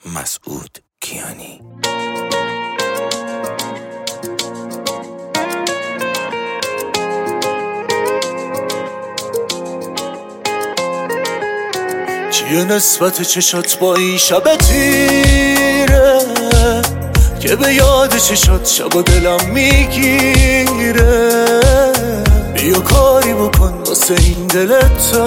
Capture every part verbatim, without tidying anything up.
مسعود کیانی. چیه نسبت چشات با این شب تیره که به یاد چشات شب و دلم میگیره؟ بیا کاری بکن واسه این دل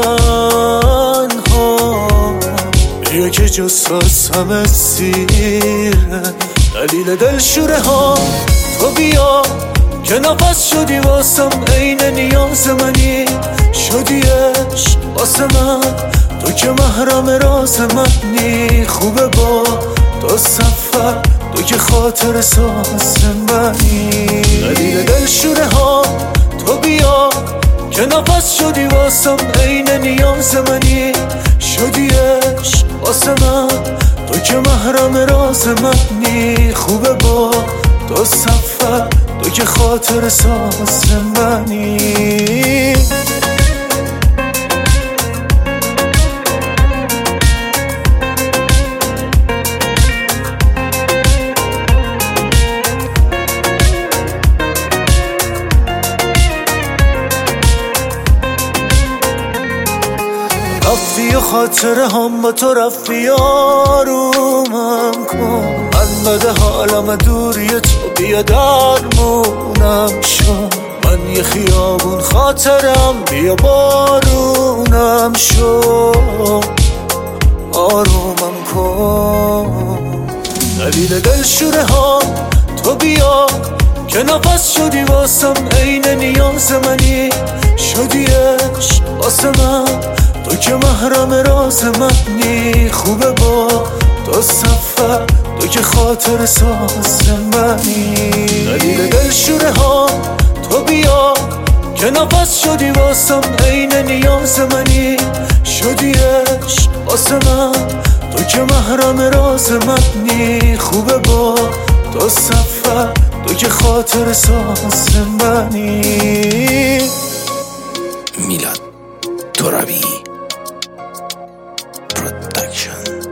تنها، بیا که جز همه سیره. دلیل دلشوره ها تو بیا که نفس شدی واسم، عین نیاز منی شدی عشق واسه من، تو که محرم راز منی. خوبه با تو سفر، تو که خاطر ساز منی. دلیل دلشوره ها تو بیا که نفس شدی واسم، عین نیاز منی شدی عشق واسه من، تو که محرم راز منی. خوبه با تو سفر، تو که خاطر ساز منی. رفتی و خاطره هم با تو رفتی، آرومم کن. من بده حالم دوری تو، بیا درمونم شو. من یه خیابون خاطرم، بیا بارونم شو. آرومم کن. دلیل دلشوره ها تو بیا که نفس شدی واسم، عین نیاز منی شدی عشق واسه من، تو که محرم راز منی. خوبه با تو سفر، تو که خاطر ساز منی. دلیل دلشوره ها تو بیا که نفس شدی واسم، عین نیاز منی شدی عشق واسه من، تو که محرم راز منی. خوبه با تو سفر، تو که خاطر ساز منی. میلاد ترابی پروداکشن.